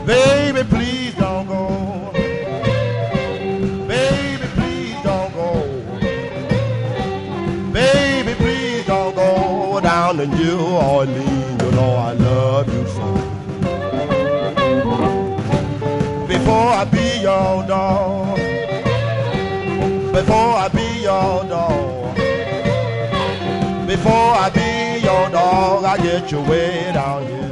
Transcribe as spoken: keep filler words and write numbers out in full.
Baby, please don't go. Baby, please don't go. Baby, please don't go down to New Orleans. You know I love you so. Before I be your dog, before I be your dog, before I be your dog, I get you way down here.